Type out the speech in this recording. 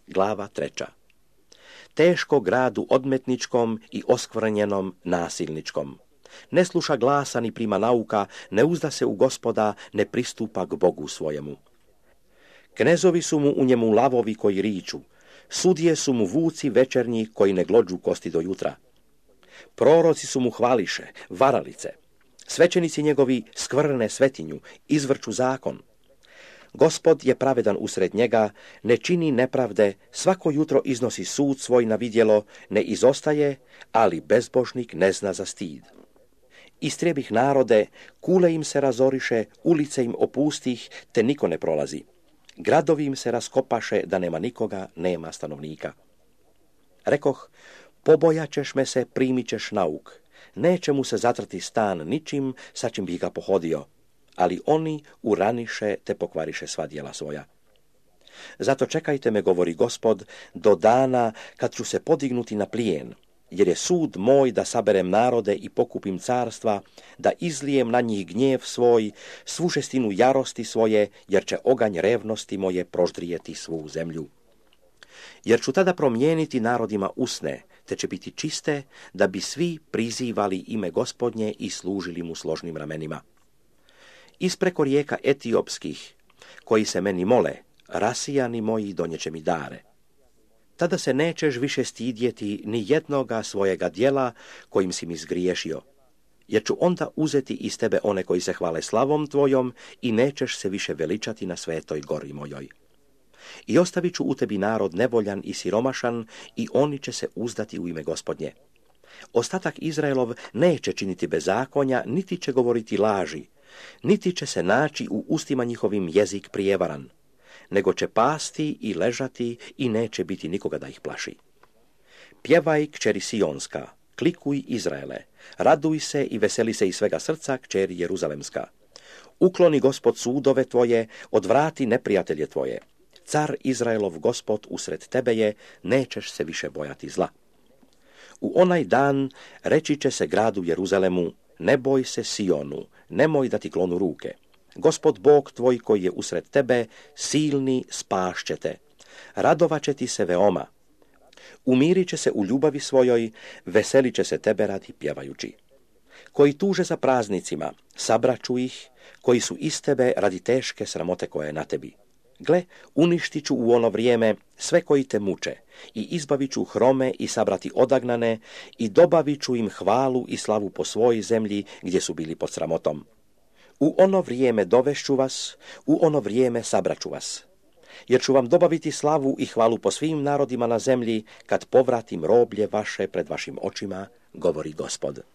glava 3. Teško gradu odmetničkom i oskvrnjenom nasilničkom. Ne sluša glasa ni prima nauka, ne uzda se u Gospoda, ne pristupa k Bogu svojemu. Knezovi su mu u njemu lavovi koji riču, sudije su mu vuci večernji koji ne glođu kosti do jutra. Proroci su mu hvališe, varalice. Svećenici njegovi skvrne svetinju, izvrču zakon. Gospod je pravedan usred njega, ne čini nepravde, svako jutro iznosi sud svoj na vidjelo, ne izostaje, ali bezbožnik ne zna za stid. Istrijebih narode, kule im se razoriše, ulice im opustih, te niko ne prolazi. Gradovi im se raskopaše, da nema nikoga, nema stanovnika. Rekoh, pobojaćeš me se, primit ćeš nauk. Neće mu se zatrti stan ničim, sa čim bi ga pohodio, ali oni uraniše te pokvariše sva djela svoja. Zato čekajte me, govori Gospod, do dana kad ću se podignuti na plijen, jer je sud moj da saberem narode i pokupim carstva, da izlijem na njih gnjev svoj, svu žestinu jarosti svoje, jer će oganj revnosti moje proždrijeti svu zemlju. Jer ću tada promijeniti narodima usne, te će biti čiste, da bi svi prizivali ime Gospodnje i služili mu složnim ramenima. Ispreko rijeka etiopskih, koji se meni mole, rasijani moji donjeće mi dare. Tada se nećeš više stidjeti ni jednoga svojega djela kojim si mi zgriješio, jer ću onda uzeti iz tebe one koji se hvale slavom tvojom i nećeš se više veličati na svetoj gori mojoj. I ostavit ću u tebi narod nevoljan i siromašan i oni će se uzdati u ime Gospodnje. Ostatak Izraelov neće činiti bezakonja, niti će govoriti laži, niti će se naći u ustima njihovim jezik prijevaran, nego će pasti i ležati i neće biti nikoga da ih plaši. Pjevaj, kćeri Sionska, klikuj Izraele, raduj se i veseli se iz svega srca, kćeri Jeruzalemska. Ukloni Gospod sudove tvoje, odvrati neprijatelje tvoje. Car Izraelov Gospod usred tebe je, nećeš se više bojati zla. U onaj dan reći će se gradu Jeruzalemu, ne boj se Sionu, nemoj da ti klonu ruke. Gospod Bog tvoj koji je usred tebe, silni spašće te. Radovat će ti se veoma. Umirit će se u ljubavi svojoj, veselit će se tebe radi pjevajući. Koji tuže za praznicima, sabraću ih, koji su iz tebe radi teške sramote koja je na tebi. Gle, uništit ću u ono vrijeme sve koji te muče i izbavit ću hrome i sabrati odagnane i dobavit ću im hvalu i slavu po svojoj zemlji gdje su bili pod sramotom. U ono vrijeme dovešću vas, u ono vrijeme sabraću vas, jer ću vam dobaviti slavu i hvalu po svim narodima na zemlji kad povratim roblje vaše pred vašim očima, govori Gospod.